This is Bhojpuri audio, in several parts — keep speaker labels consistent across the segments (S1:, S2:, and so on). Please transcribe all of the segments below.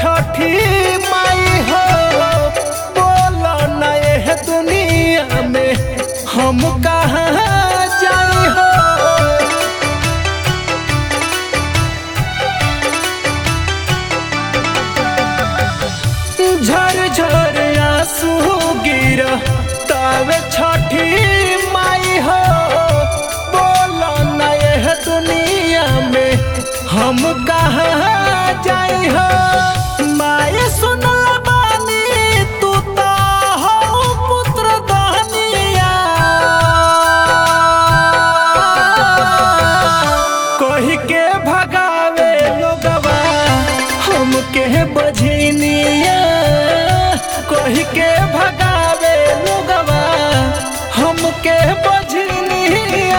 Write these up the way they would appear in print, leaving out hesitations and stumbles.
S1: छठी माई हो बोलो न ये दुनिया में हम कहाँ जाई हो। झर झर आंसू गिरा तवे छठी माई हो बोलो न ये दुनिया में हम कहाँ जाई हो। माए सुनल बानी तू तो हो पुत्र दहनिया कही के भगावे लोगवा हमके बझनिया कही के भगावे लोगवा हमके बझनिया।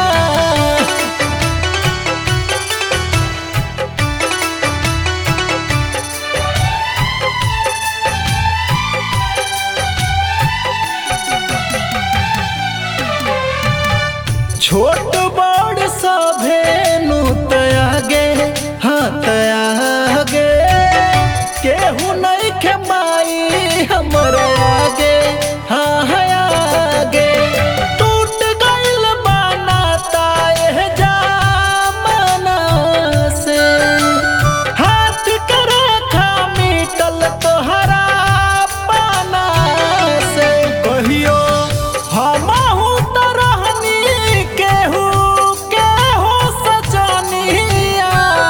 S1: छोट बड़ सभे नु तयागे हाँ तयागे केहू नहीं के माई हमर आगे हाँ आगे टूट गइल बाना ताए जामना से हाथ के रेखा मिटल तोहरा पाना से कहियो हमहू त रहनी केहू केहू सजनिया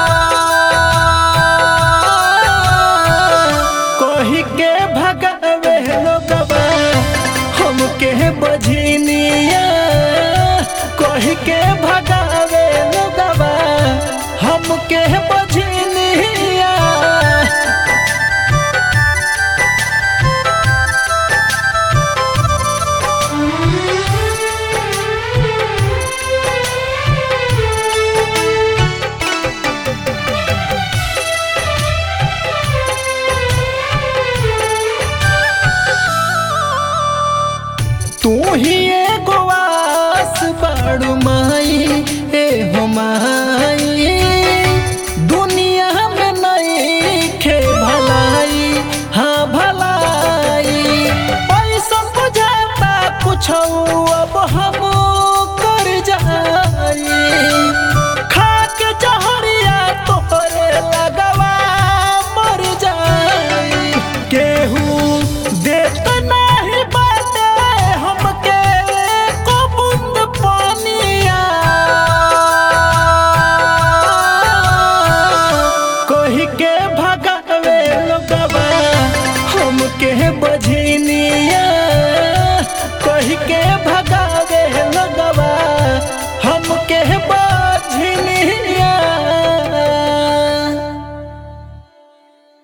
S1: कही के भगावे लोगवा हमके बझनिया कही के भगावे लोगवा हमके बझनिया। तू ही एगो आस बाड़ू माई ए हो माई दुनिया में नहीं खे भलाई हाँ भलाई पैसा बुझाता कुछ अब हम कर जाई खा के जहरिया तोहरे लगवा मर जाई केहू देत नहीं बाटे हमके को बूंद पानिया कही के भगावे लोगवा हमके बझनिया कही के भगावे लोगवा